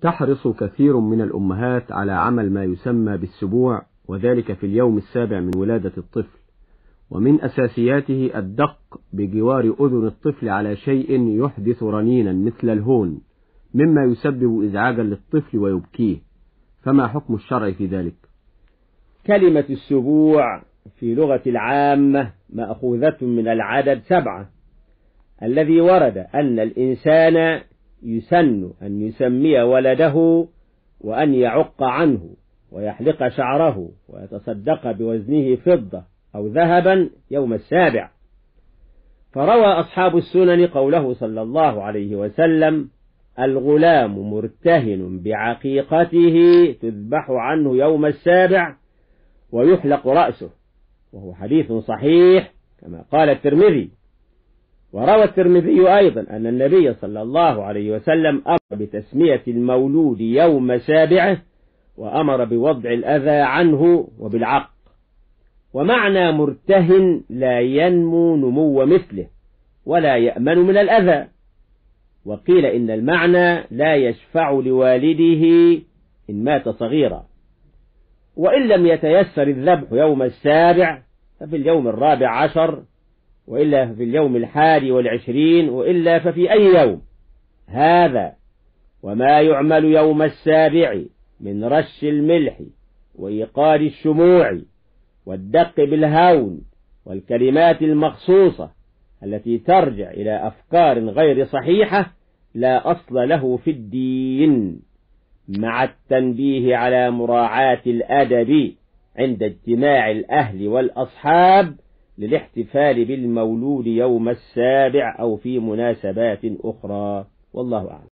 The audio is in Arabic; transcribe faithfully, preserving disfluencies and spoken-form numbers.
تحرص كثير من الأمهات على عمل ما يسمى بالسبوع، وذلك في اليوم السابع من ولادة الطفل، ومن أساسياته الدق بجوار أذن الطفل على شيء يحدث رنينا مثل الهون، مما يسبب إزعاجا للطفل ويبكيه، فما حكم الشرع في ذلك؟ كلمة السبوع في لغة العامة مأخوذة من العدد سبعة، الذي ورد أن الإنسان يسن أن يسمي ولده وأن يعق عنه ويحلق شعره ويتصدق بوزنه فضة أو ذهبا يوم السابع. فروى أصحاب السنن قوله صلى الله عليه وسلم: الغلام مرتهن بعقيقته تذبح عنه يوم السابع ويحلق رأسه، وهو حديث صحيح كما قال الترمذي. وروى الترمذي أيضا أن النبي صلى الله عليه وسلم أمر بتسمية المولود يوم سابعه، وأمر بوضع الأذى عنه وبالعق. ومعنى مرتهن لا ينمو نمو مثله ولا يأمن من الأذى. وقيل إن المعنى لا يشفع لوالده إن مات صغيرا. وإن لم يتيسر الذبح يوم السابع ففي اليوم الرابع عشر، وإلا في اليوم الحادي والعشرين، وإلا ففي أي يوم. هذا وما يعمل يوم السابع من رش الملح وإيقاد الشموع والدق بالهون والكلمات المخصوصة التي ترجع إلى أفكار غير صحيحة لا أصل له في الدين، مع التنبيه على مراعاة الأدب عند اجتماع الأهل والأصحاب للاحتفال بالمولود يوم السابع أو في مناسبات أخرى، والله أعلم.